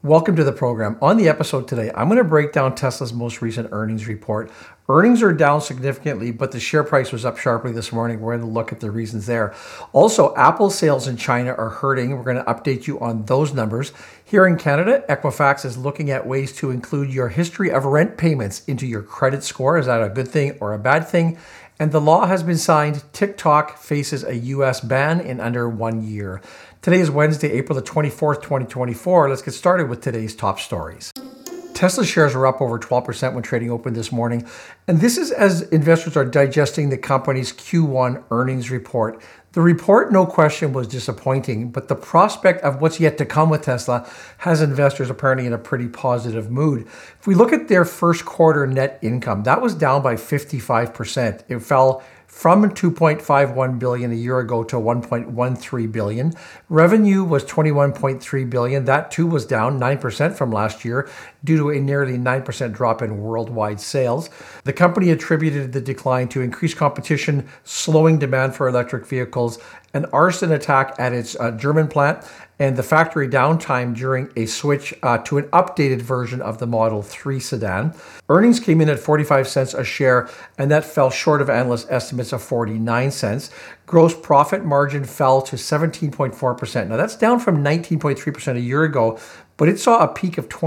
Welcome to the program. On the episode today, I'm going to break down Tesla's most recent earnings report. Earnings are down significantly, but the share price was up sharply this morning. We're going to look at the reasons there. Also, Apple sales in China are hurting. We're going to update you on those numbers. Here in Canada, Equifax is looking at ways to include your history of rent payments into your credit score. Is that a good thing or a bad thing? And the law has been signed. TikTok faces a U.S. ban in under 1 year. Today is Wednesday, April the 24th, 2024. Let's get started with today's top stories. Tesla shares are up over 12% when trading open this morning. And this is as investors are digesting the company's Q1 earnings report. The report, no question, was disappointing, but the prospect of what's yet to come with Tesla has investors apparently in a pretty positive mood. If we look at their first quarter net income, that was down by 55%. It fell from $2.51 billion a year ago to $1.13 billion. Revenue was $21.3 billion. That too was down 9% from last year due to a nearly 9% drop in worldwide sales. The company attributed the decline to increased competition, slowing demand for electric vehicles, an arson attack at its German plant, and the factory downtime during a switch to an updated version of the Model 3 sedan. Earnings came in at 45 cents a share, and that fell short of analyst estimates of 49 cents. Gross profit margin fell to 17.4%. Now that's down from 19.3% a year ago, but it saw a peak of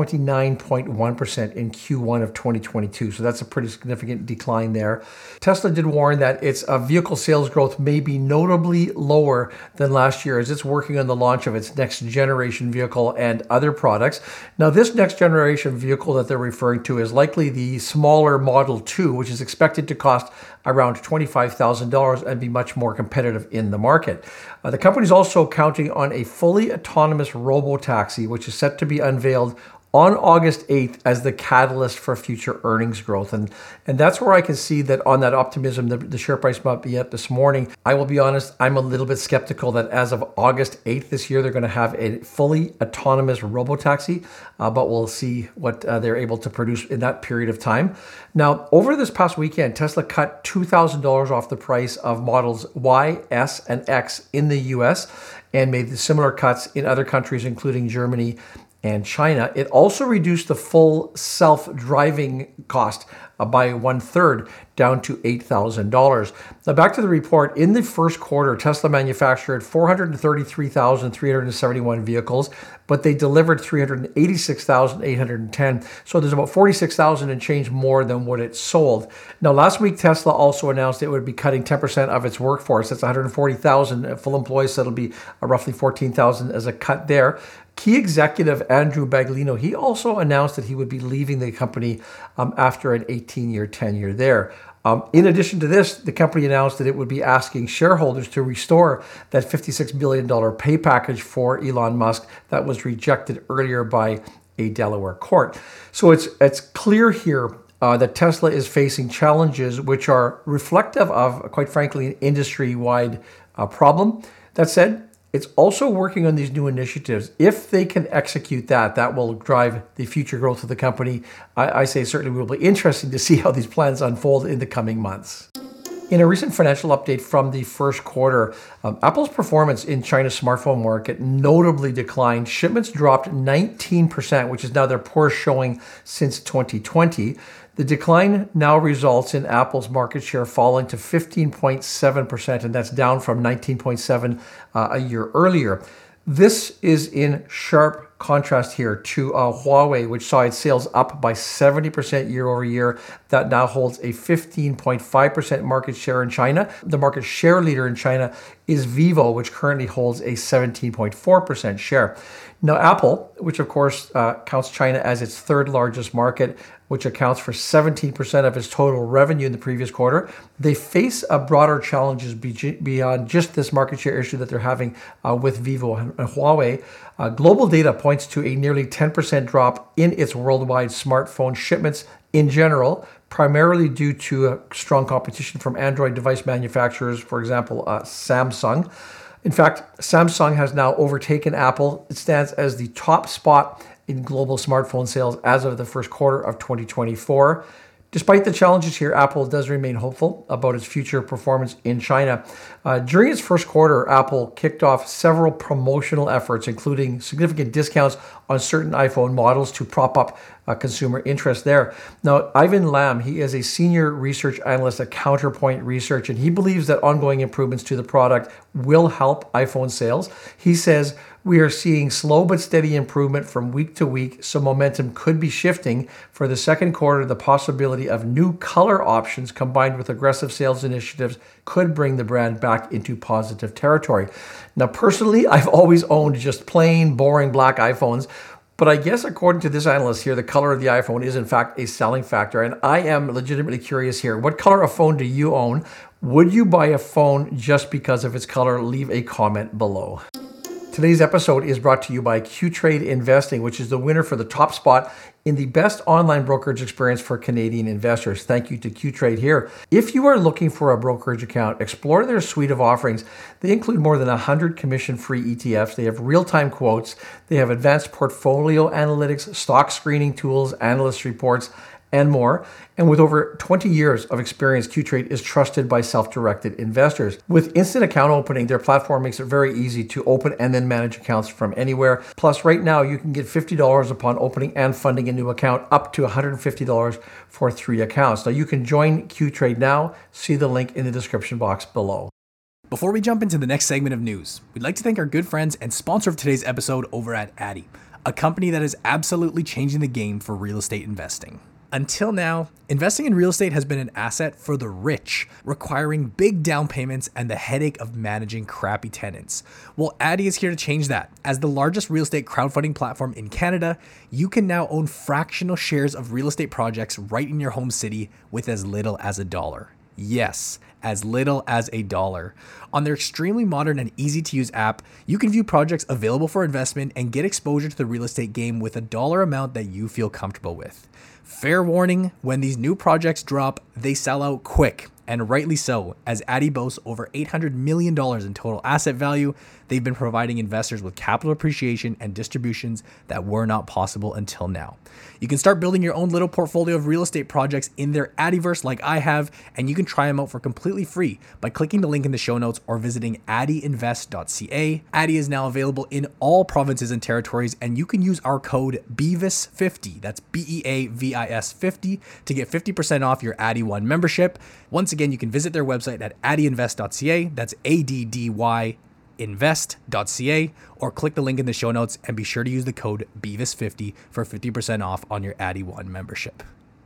29.1% in Q1 of 2022. So that's a pretty significant decline there. Tesla did warn that its vehicle sales growth may be notably lower than last year as it's working on the launch of its next generation vehicle and other products. Now, this next generation vehicle that they're referring to is likely the smaller Model 2, which is expected to cost around $25,000 and be much more competitive in the market. The company is also counting on a fully autonomous robo-taxi, which is set to be unveiled on August 8th as the catalyst for future earnings growth. And that's where I can see that on that optimism, the share price might be up this morning. I will be honest, I'm a little bit skeptical that as of August 8th this year, they're going to have a fully autonomous robotaxi, but we'll see what they're able to produce in that period of time. Now, over this past weekend, Tesla cut $2,000 off the price of models Y, S, and X in the US and made similar cuts in other countries, including Germany and China. It also reduced the full self-driving cost by 1/3 down to $8,000. Now back to the report. In the first quarter, Tesla manufactured 433,371 vehicles, but they delivered 386,810. So there's about 46,000 and change more than what it sold. Now last week, Tesla also announced it would be cutting 10% of its workforce. That's 140,000 full employees, so it'll be roughly 14,000 as a cut there. Key executive Andrew Baglino, he also announced that he would be leaving the company after an 18-year tenure there. In addition to this, the company announced that it would be asking shareholders to restore that $56 billion pay package for Elon Musk that was rejected earlier by a Delaware court. So it's clear here that Tesla is facing challenges which are reflective of, quite frankly, an industry-wide problem. That said, it's also working on these new initiatives. If they can execute that will drive the future growth of the company. I say certainly will be interesting to see how these plans unfold in the coming months. In a recent financial update from the first quarter, Apple's performance in China's smartphone market notably declined. Shipments dropped 19%, which is now their poorest showing since 2020. The decline now results in Apple's market share falling to 15.7%, and that's down from 19.7% a year earlier. This is in sharp contrast here to Huawei, which saw its sales up by 70% year over year. That now holds a 15.5% market share in China. The market share leader in China is Vivo, which currently holds a 17.4% share. Now, Apple, which of course counts China as its third largest market, which accounts for 17% of its total revenue in the previous quarter, they face broader challenges beyond just this market share issue that they're having with Vivo and Huawei. Global data points to a nearly 10% drop in its worldwide smartphone shipments in general, primarily due to strong competition from Android device manufacturers, for example, Samsung. In fact, Samsung has now overtaken Apple. It stands as the top spot in global smartphone sales as of the first quarter of 2024. Despite the challenges here, Apple does remain hopeful about its future performance in China. During its first quarter, Apple kicked off several promotional efforts, including significant discounts on certain iPhone models to prop up consumer interest there. Now, Ivan Lam, he is a senior research analyst at Counterpoint Research, and he believes that ongoing improvements to the product will help iPhone sales. He says, we are seeing slow but steady improvement from week to week, so momentum could be shifting. For the second quarter, the possibility of new color options combined with aggressive sales initiatives could bring the brand back into positive territory. Now, personally, I've always owned just plain, boring black iPhones, but I guess according to this analyst here, the color of the iPhone is in fact a selling factor, and I am legitimately curious here. What color of phone do you own? Would you buy a phone just because of its color? Leave a comment below. Today's episode is brought to you by Qtrade Investing, which is the winner for the top spot in the best online brokerage experience for Canadian investors. Thank you to Qtrade here. If you are looking for a brokerage account, explore their suite of offerings. They include more than 100 commission-free ETFs. They have real-time quotes. They have advanced portfolio analytics, stock screening tools, analyst reports, and more. And with over 20 years of experience, Qtrade is trusted by self-directed investors. With instant account opening, their platform makes it very easy to open and then manage accounts from anywhere. Plus, right now, you can get $50 upon opening and funding a new account, up to $150 for 3 accounts. Now, you can join Qtrade now. See the link in the description box below. Before we jump into the next segment of news, we'd like to thank our good friends and sponsor of today's episode over at Addy, a company that is absolutely changing the game for real estate investing. Until now, investing in real estate has been an asset for the rich, requiring big down payments and the headache of managing crappy tenants. Well, Addy is here to change that. As the largest real estate crowdfunding platform in Canada, you can now own fractional shares of real estate projects right in your home city with as little as $1. Yes, as little as $1. On their extremely modern and easy to use app, you can view projects available for investment and get exposure to the real estate game with a dollar amount that you feel comfortable with. Fair warning, when these new projects drop, they sell out quick, and rightly so, as Addy boasts over $800 million in total asset value. They've been providing investors with capital appreciation and distributions that were not possible until now. You can start building your own little portfolio of real estate projects in their Addyverse like I have, and you can try them out for completely free by clicking the link in the show notes or visiting addyinvest.ca. Addy is now available in all provinces and territories, and you can use our code BEAVIS50, that's BEAVIS 50, to get 50% off your Addy One membership. Once again, you can visit their website at addyinvest.ca, that's ADDY invest.ca, or click the link in the show notes and be sure to use the code BEAVIS50 for 50% off on your Addy One membership.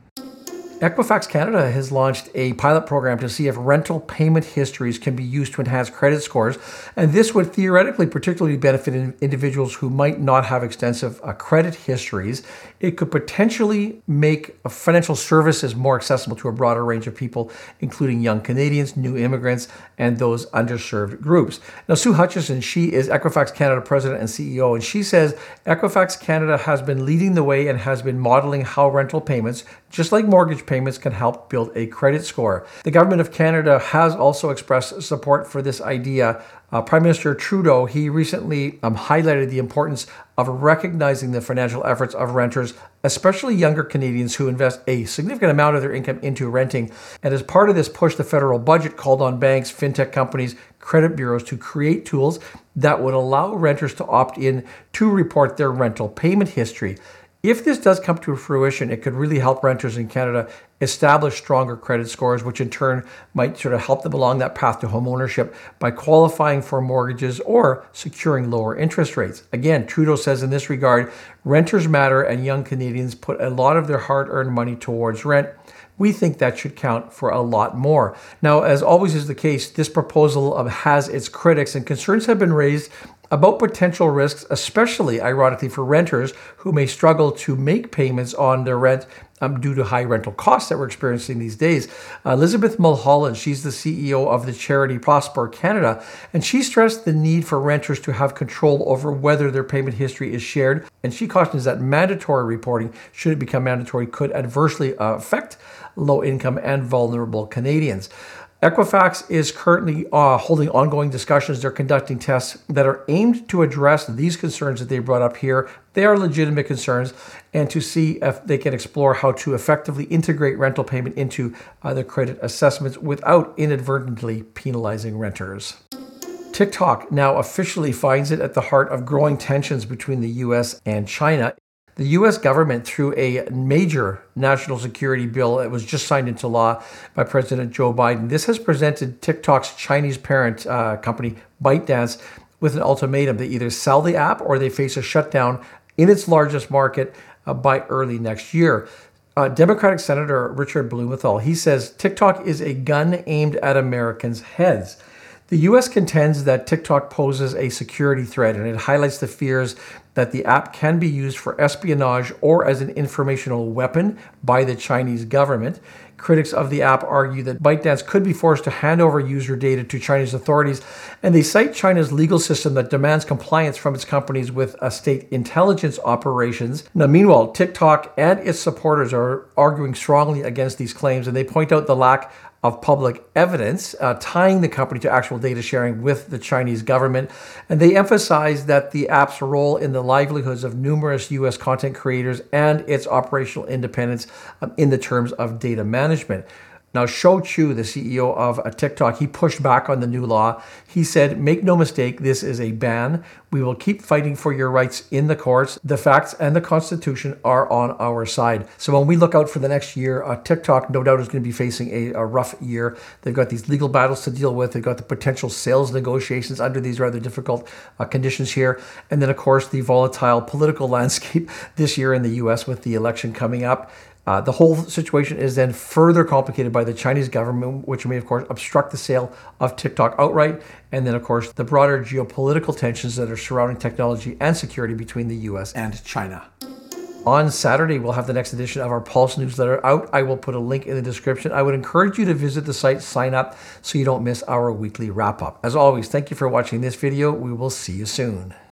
Equifax Canada has launched a pilot program to see if rental payment histories can be used to enhance credit scores. And this would theoretically particularly benefit individuals who might not have extensive credit histories. It could potentially make financial services more accessible to a broader range of people, including young Canadians, new immigrants, and those underserved groups. Now, Sue Hutchison, she is Equifax Canada president and CEO, and she says Equifax Canada has been leading the way and has been modeling how rental payments, just like mortgage payments, can help build a credit score. The government of Canada has also expressed support for this idea. Prime Minister Trudeau, he recently highlighted the importance of recognizing the financial efforts of renters, especially younger Canadians who invest a significant amount of their income into renting. And as part of this push, the federal budget called on banks, fintech companies, credit bureaus to create tools that would allow renters to opt in to report their rental payment history. If this does come to fruition, it could really help renters in Canada establish stronger credit scores, which in turn might sort of help them along that path to home ownership by qualifying for mortgages or securing lower interest rates. Again, Trudeau says in this regard, renters matter and young Canadians put a lot of their hard-earned money towards rent. We think that should count for a lot more. Now, as always is the case, this proposal has its critics, and concerns have been raised about potential risks, especially, ironically, for renters who may struggle to make payments on their rent due to high rental costs that we're experiencing these days. Elizabeth Mulholland, she's the CEO of the charity Prosper Canada, and she stressed the need for renters to have control over whether their payment history is shared. And she cautions that mandatory reporting, should it become mandatory, could adversely affect low-income and vulnerable Canadians. Equifax is currently holding ongoing discussions. They're conducting tests that are aimed to address these concerns that they brought up here. They are legitimate concerns, and to see if they can explore how to effectively integrate rental payment into their credit assessments without inadvertently penalizing renters. TikTok now officially finds it at the heart of growing tensions between the U.S. and China. The U.S. government, through a major national security bill that was just signed into law by President Joe Biden, this has presented TikTok's Chinese parent company, ByteDance, with an ultimatum. They either sell the app or they face a shutdown in its largest market by early next year. Democratic Senator Richard Blumenthal, he says TikTok is a gun aimed at Americans' heads. The U.S. contends that TikTok poses a security threat, and it highlights the fears that the app can be used for espionage or as an informational weapon by the Chinese government. Critics of the app argue that ByteDance could be forced to hand over user data to Chinese authorities, and they cite China's legal system that demands compliance from its companies with state intelligence operations. Now, meanwhile, TikTok and its supporters are arguing strongly against these claims, and they point out the lack of public evidence tying the company to actual data sharing with the Chinese government. And they emphasize that the app's role in the livelihoods of numerous U.S. content creators and its operational independence in the terms of data management. Now, Shou Chew, the CEO of TikTok, he pushed back on the new law. He said, "Make no mistake, this is a ban. We will keep fighting for your rights in the courts. The facts and the Constitution are on our side." So when we look out for the next year, TikTok no doubt is going to be facing a rough year. They've got these legal battles to deal with. They've got the potential sales negotiations under these rather difficult conditions here. And then, of course, the volatile political landscape this year in the U.S. with the election coming up. The whole situation is then further complicated by the Chinese government, which may, of course, obstruct the sale of TikTok outright. And then, of course, the broader geopolitical tensions that are surrounding technology and security between the U.S. and China. On Saturday, we'll have the next edition of our Pulse newsletter out. I will put a link in the description. I would encourage you to visit the site, sign up, so you don't miss our weekly wrap-up. As always, thank you for watching this video. We will see you soon.